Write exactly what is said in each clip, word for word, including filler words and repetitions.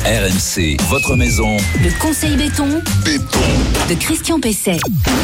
R M C, votre maison. Le conseil béton. Béton. De Christian Pesset.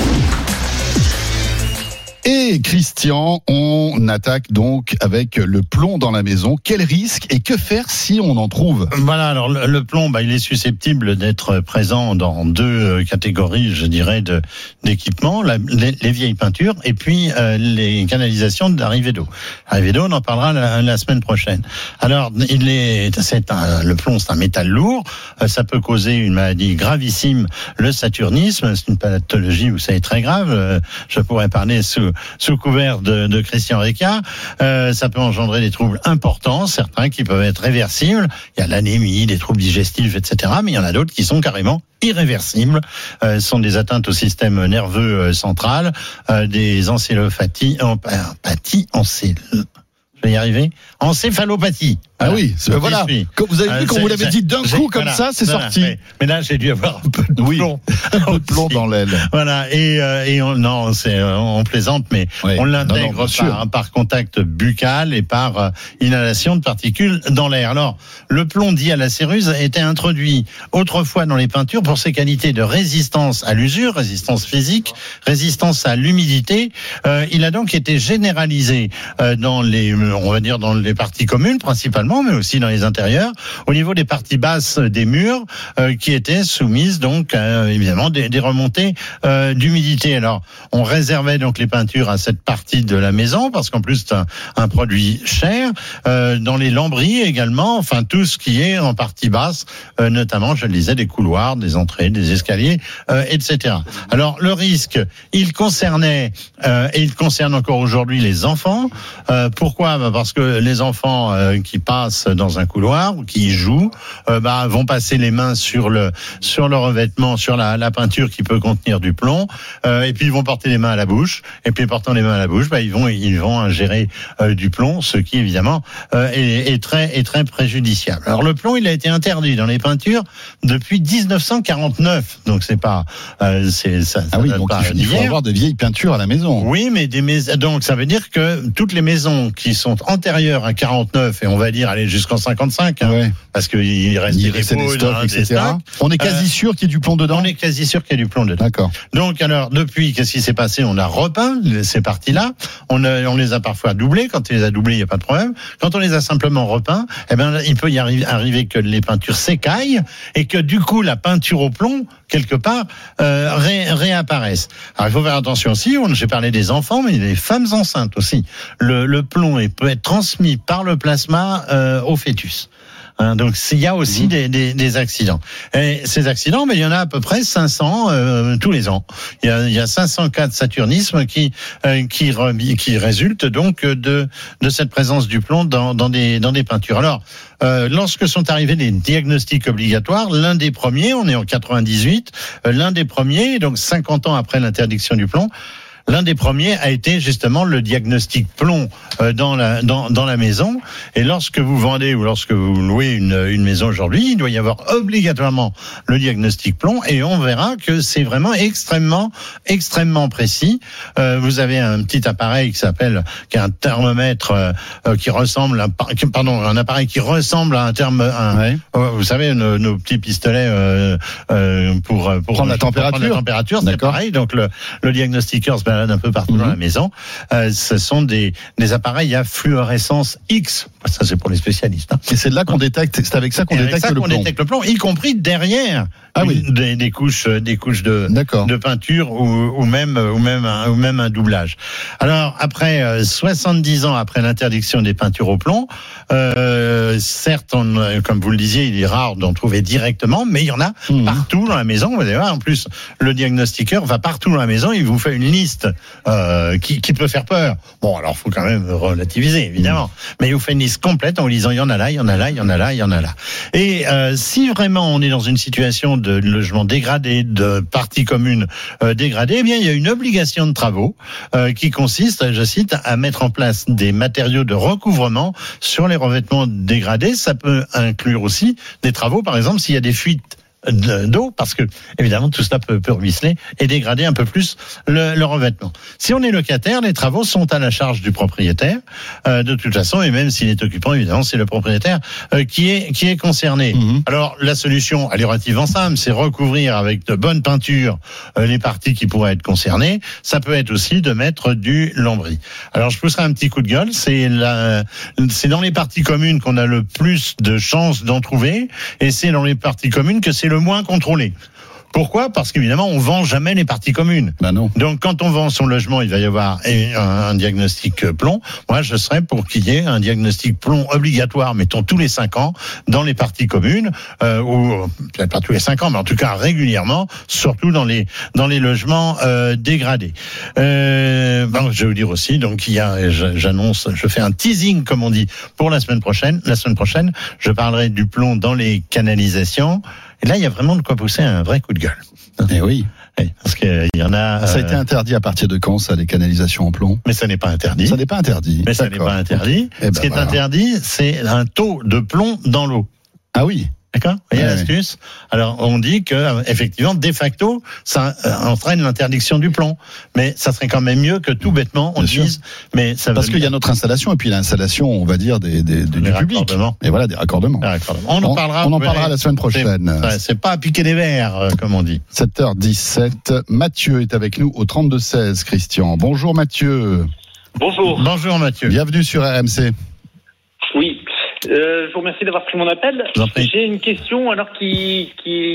Et Christian, on attaque donc avec le plomb dans la maison. Quel risque et que faire si on en trouve ? Voilà, alors le, le plomb, bah, il est susceptible d'être présent dans deux catégories, je dirais, de, d'équipements, la, les, les vieilles peintures et puis euh, les canalisations d'arrivée d'eau. Arrivée d'eau, on en parlera la, la semaine prochaine. Alors, il est, c'est un, le plomb, c'est un métal lourd, euh, ça peut causer une maladie gravissime, le saturnisme, c'est une pathologie, vous savez, très grave. Euh, je pourrais parler sous sous couvert de, de Christian Ricard. Euh, ça peut engendrer des troubles importants, certains qui peuvent être réversibles. Il y a l'anémie, des troubles digestifs, et cetera. Mais il y en a d'autres qui sont carrément irréversibles. Euh, ce sont des atteintes au système nerveux euh, central, euh, des encéphalopathies, empathies, encél... Je vais y arriver. Encéphalopathie. Ah voilà. Oui, Le voilà. Comme vous avez vu, quand vous l'avez dit d'un coup comme ça, c'est voilà, sorti. Mais, mais là, j'ai dû avoir un peu de oui, plomb, un peu de plomb dans l'aile. Voilà. Et, euh, et on, non, c'est on plaisante, mais oui. on l'intègre non, non, par, par contact buccal et par euh, inhalation de particules dans l'air. Alors, le plomb dit à la céruse a été introduit autrefois dans les peintures pour ses qualités de résistance à l'usure, résistance physique, résistance à l'humidité. Euh, il a donc été généralisé euh, dans les, on va dire dans les parties communes principalement, mais aussi dans les intérieurs, au niveau des parties basses des murs, euh, qui étaient soumises donc à, évidemment des, des remontées euh, d'humidité. Alors, on réservait donc les peintures à cette partie de la maison parce qu'en plus c'est un, un produit cher. Euh, dans les lambris également, enfin tout ce qui est en partie basse, euh, notamment, je le disais, des couloirs, des entrées, des escaliers, euh, et cetera. Alors le risque, il concernait euh, et il concerne encore aujourd'hui les enfants. Euh, pourquoi ? Bah parce que les enfants euh, qui passent dans un couloir ou qui y jouent, euh, bah, vont passer les mains sur le sur le revêtement, sur la, la peinture qui peut contenir du plomb, euh, et puis ils vont porter les mains à la bouche, et puis portant les mains à la bouche, bah, ils vont ils vont ingérer euh, du plomb, ce qui évidemment euh, est, est très est très préjudiciable. Alors le plomb, il a été interdit dans les peintures depuis dix-neuf cent quarante-neuf, donc c'est pas euh, c'est ça, ça ah oui, donc pas il, il faut avoir des vieilles peintures à la maison. Oui, mais des maisons, donc ça veut dire que toutes les maisons qui sont antérieures à quarante-neuf, et on va dire aller jusqu'en cinquante-cinq, hein, ouais. parce qu'il reste il des reste dépôts, des stocks, et cetera. On est quasi euh, sûr qu'il y a du plomb dedans. On est quasi sûr qu'il y a du plomb dedans. D'accord. Donc alors depuis, qu'est-ce qui s'est passé ? On a repeint ces parties-là. On, a, on les a parfois doublées. Quand on les a doublées, il n'y a pas de problème. Quand on les a simplement repeints, eh ben il peut y arriver, arriver que les peintures s'écaillent et que du coup la peinture au plomb quelque part euh, ré, réapparaisse. Alors il faut faire attention aussi. On, j'ai parlé des enfants, mais des femmes enceintes aussi. Le, le plomb il peut être transmis par le plasma euh, au fœtus. Hein, donc il y a aussi mmh. des, des, des accidents. Et ces accidents, mais il y en a à peu près cinq cents euh, tous les ans. Il y a, il y a cinq cents cas de saturnisme qui euh, qui, re, qui résultent donc de de cette présence du plomb dans dans des dans des peintures. Alors euh, lorsque sont arrivés les diagnostics obligatoires, l'un des premiers, on est en quatre-vingt-dix-huit, euh, l'un des premiers, donc cinquante ans après l'interdiction du plomb. L'un des premiers a été justement le diagnostic plomb euh, dans la dans dans la maison. Et lorsque vous vendez ou lorsque vous louez une une maison aujourd'hui, il doit y avoir obligatoirement le diagnostic plomb et on verra que c'est vraiment extrêmement extrêmement précis. Euh, vous avez un petit appareil qui s'appelle qui est un thermomètre euh, qui ressemble à, pardon un appareil qui ressemble à un terme un, ouais. euh, vous savez nos, nos petits pistolets euh, euh, pour pour prendre la température. Prendre la température, c'est pareil. Donc le le diagnostiqueur se un peu partout mmh. dans la maison. Euh, ce sont des, des appareils à fluorescence X. Ça, c'est pour les spécialistes. Hein. Et c'est là qu'on détecte, c'est avec ça qu'on détecte ça le qu'on plomb. détecte le plomb, y compris derrière ah oui. des, des couches, des couches de, de peinture ou, ou même, ou même, un, ou même un doublage. Alors, après, euh, soixante-dix ans après l'interdiction des peintures au plomb, euh, certes, on, comme vous le disiez, il est rare d'en trouver directement, mais il y en a mmh. partout dans la maison. Vous allez voir, en plus, le diagnostiqueur va partout dans la maison, il vous fait une liste Euh, qui, qui peut faire peur. Bon, alors faut quand même relativiser, évidemment. Mmh. Mais il vous fait une liste complète en vous disant il y en a là, il y en a là, il y en a là, il y en a là. Et euh, si vraiment on est dans une situation de logement dégradé, de parties communes euh, dégradées, eh bien il y a une obligation de travaux euh, qui consiste, je cite, à mettre en place des matériaux de recouvrement sur les revêtements dégradés. Ça peut inclure aussi des travaux, par exemple, s'il y a des fuites d'eau, parce que évidemment tout cela peut, peut ruisseler et dégrader un peu plus le, le revêtement. Si on est locataire, les travaux sont à la charge du propriétaire euh, de toute façon, et même s'il est occupant, évidemment, c'est le propriétaire euh, qui est qui est concerné. Mmh. Alors la solution, elle est relativement simple, c'est recouvrir avec de bonnes peintures euh, les parties qui pourraient être concernées. Ça peut être aussi de mettre du lambris. Alors je pousserai un petit coup de gueule, c'est la, c'est dans les parties communes qu'on a le plus de chances d'en trouver, et c'est dans les parties communes que c'est le moins contrôlé. Pourquoi ? Parce qu'évidemment, on vend jamais les parties communes. Ben non. Donc, quand on vend son logement, il va y avoir un, un diagnostic plomb. Moi, je serais pour qu'il y ait un diagnostic plomb obligatoire, mettons tous les cinq ans, dans les parties communes, euh, ou peut-être pas tous les cinq ans, mais en tout cas régulièrement, surtout dans les dans les logements euh, dégradés. Euh, bon, je vais vous dire aussi, donc il y a, j'annonce, je fais un teasing comme on dit pour la semaine prochaine. La semaine prochaine, je parlerai du plomb dans les canalisations. Et là, il y a vraiment de quoi pousser un vrai coup de gueule. Eh oui. oui parce qu'il y en a. Ça a été interdit à partir de quand, ça, les canalisations en plomb ? Mais ça n'est pas interdit. Ça n'est pas interdit. Mais ça n'est pas interdit. Eh ben Ce qui est voilà. interdit, c'est un taux de plomb dans l'eau. Ah oui. D'accord ? Vous voyez ouais, l'astuce ? Alors, on dit que, effectivement, de facto, ça euh, entraîne l'interdiction du plomb. Mais ça serait quand même mieux que tout bêtement, on Bien dise. Mais ça Parce qu'il y a notre installation, et puis l'installation, on va dire, des, des, des, du public. Et voilà, des raccordements. Des raccordements. On en on, parlera. On en parlera la semaine prochaine. C'est, c'est pas à piquer des verres, euh, comme on dit. sept heures dix-sept. Mathieu est avec nous au trente-deux seize, Christian. Bonjour Mathieu. Bonjour. Bonjour Mathieu. Bienvenue sur R M C. Oui. Euh, je vous remercie d'avoir pris mon appel. J'ai une question alors qui,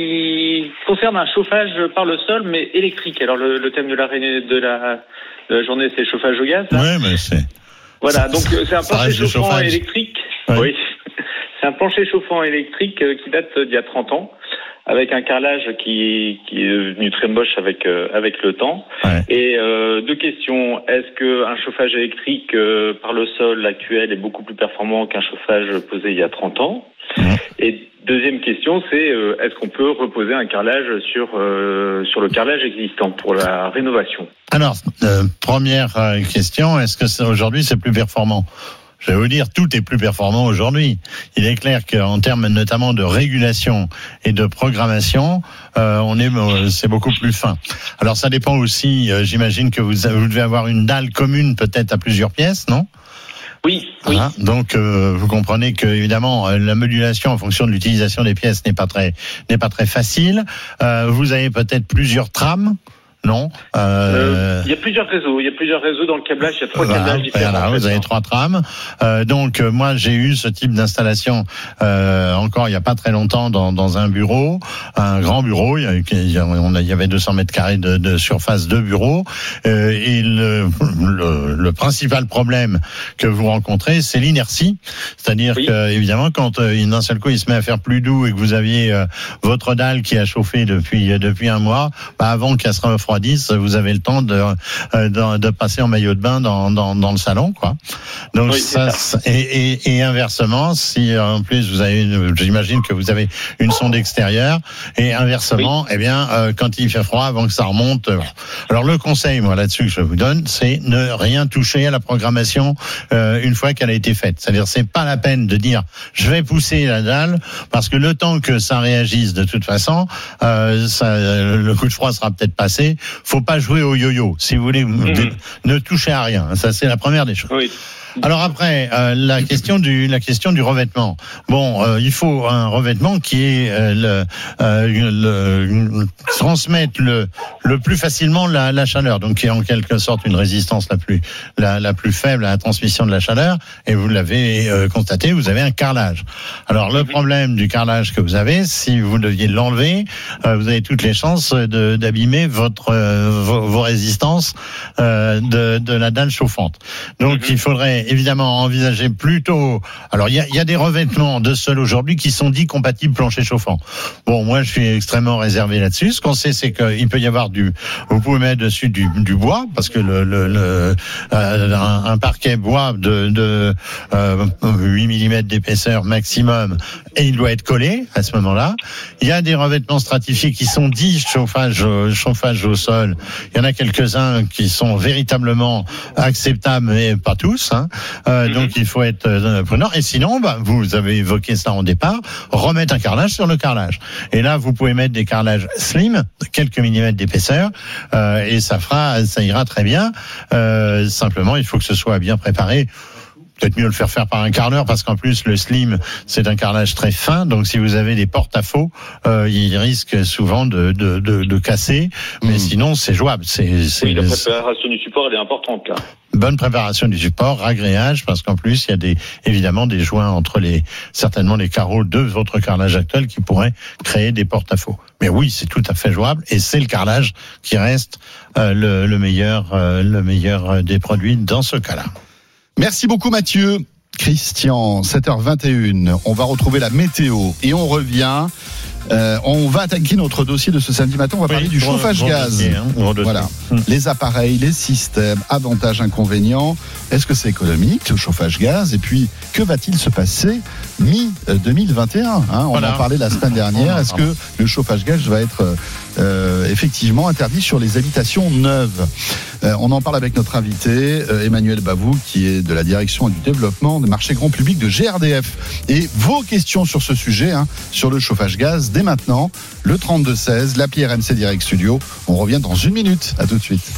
qui concerne un chauffage par le sol, mais électrique. Alors le, le thème de la, de, la, de la journée, c'est le chauffage au gaz. Oui, mais c'est... Voilà, donc c'est un plancher chauffant électrique. Ouais. Oui. C'est un plancher chauffant électrique qui date d'il y a trente ans, avec un carrelage qui, qui est devenu très moche avec euh, avec le temps. Ouais. Et euh, deux questions. Est-ce qu'un chauffage électrique euh, par le sol actuel est beaucoup plus performant qu'un chauffage posé il y a trente ans ? Mmh. Et deuxième question, c'est euh, est-ce qu'on peut reposer un carrelage sur euh, sur le carrelage existant pour la rénovation ? Alors, euh, première question, est-ce que c'est, aujourd'hui c'est plus performant ? Je vais vous dire, tout est plus performant aujourd'hui. Il est clair qu'en termes notamment de régulation et de programmation, euh, on est, c'est beaucoup plus fin. Alors ça dépend aussi, euh, j'imagine que vous, vous devez avoir une dalle commune peut-être à plusieurs pièces, non ? Oui, oui. Hein, donc euh, vous comprenez que évidemment la modulation en fonction de l'utilisation des pièces n'est pas très n'est pas très facile. Euh, vous avez peut-être plusieurs trames. Non. Il euh, euh, y a plusieurs réseaux. Il y a plusieurs réseaux dans le câblage. Il y a trois voilà, câblages différents. Voilà, vous avez trois trames. Euh, donc euh, moi j'ai eu ce type d'installation euh, encore il y a pas très longtemps dans, dans un bureau, un grand bureau. Il y, a, il y, a, on a, il y avait deux cents mètres carrés de, de surface de bureau. Euh, et le, le, le principal problème que vous rencontrez, c'est l'inertie. C'est-à-dire oui. que évidemment quand euh, d'un seul coup il se met à faire plus doux et que vous aviez euh, votre dalle qui a chauffé depuis euh, depuis un mois, bah, avant qu'elle se refroidisse, vous avez le temps de, de, de passer en maillot de bain dans, dans, dans le salon, quoi. Donc oui, ça, ça. Et, et, et inversement, si en plus vous avez, une, j'imagine que vous avez une sonde extérieure, et inversement, oui. eh bien, euh, quand il fait froid, avant que ça remonte. Euh, alors le conseil, moi là-dessus que je vous donne, c'est ne rien toucher à la programmation euh, une fois qu'elle a été faite. C'est-à-dire, c'est pas la peine de dire je vais pousser la dalle parce que le temps que ça réagisse, de toute façon, euh, ça, le coup de froid sera peut-être passé. Faut pas jouer au yo-yo. Si vous voulez, mmh. ne touchez à rien. Ça, c'est la première des choses. Oui. Alors après, euh, la question du la question du revêtement. Bon, euh, il faut un revêtement qui est euh, le, euh, le transmettre le le plus facilement la, la chaleur, donc qui est en quelque sorte une résistance la plus la la plus faible à la transmission de la chaleur. Et vous l'avez euh, constaté, vous avez un carrelage. Alors le problème du carrelage que vous avez, si vous deviez l'enlever, euh, vous avez toutes les chances de d'abîmer votre euh, vos, vos résistances euh, de de la dalle chauffante. Donc mm-hmm. il faudrait évidemment envisager plutôt. Alors il y a, y a des revêtements de sol aujourd'hui qui sont dits compatibles plancher chauffant. Bon, moi je suis extrêmement réservé là-dessus. Ce qu'on sait, c'est qu'il peut y avoir du. Vous pouvez mettre dessus du, du bois parce que le, le, le euh, un, un parquet bois de, de euh, huit millimètres d'épaisseur maximum et il doit être collé à ce moment-là. Il y a des revêtements stratifiés qui sont dits chauffage, chauffage au sol. Il y en a quelques-uns qui sont véritablement acceptables, mais pas tous. Hein. Euh, mm-hmm. Donc il faut être euh, prudent. Et sinon, bah, vous avez évoqué ça en départ, remettre un carrelage sur le carrelage. Et là, vous pouvez mettre des carrelages slim, quelques millimètres d'épaisseur, euh, et ça fera, ça ira très bien. Euh, simplement, il faut que ce soit bien préparé. Peut-être mieux le faire faire par un carreleur parce qu'en plus le slim c'est un carrelage très fin, donc si vous avez des porte-à-faux, euh, il risque souvent de de de, de casser, mais mmh. sinon c'est jouable. C'est, c'est oui, la préparation du support elle est importante là. Bonne préparation du support, ragréage, parce qu'en plus il y a des évidemment des joints entre les certainement les carreaux de votre carrelage actuel qui pourraient créer des porte-à-faux. Mais oui, c'est tout à fait jouable et c'est le carrelage qui reste euh, le, le meilleur euh, le meilleur des produits dans ce cas-là. Merci beaucoup Mathieu. Christian, sept heures vingt et une, on va retrouver la météo et on revient. Euh, on va attaquer notre dossier de ce samedi matin. On va oui, parler du chauffage gaz. Dossier, hein, voilà, hum. les appareils, les systèmes, avantages, inconvénients. Est-ce que c'est économique le chauffage gaz? Et puis, que va-t-il se passer mi deux mille vingt et un hein, On voilà. en parlait la semaine dernière. Est-ce que le chauffage gaz va être euh, effectivement interdit sur les habitations neuves? euh, On en parle avec notre invité euh, Emmanuel Bavou, qui est de la direction et du développement des marchés grand public de G R D F. Et vos questions sur ce sujet, hein, sur le chauffage gaz, dès maintenant, le trente-deux seize, l'appli R M C Direct Studio. On revient dans une minute. À tout de suite.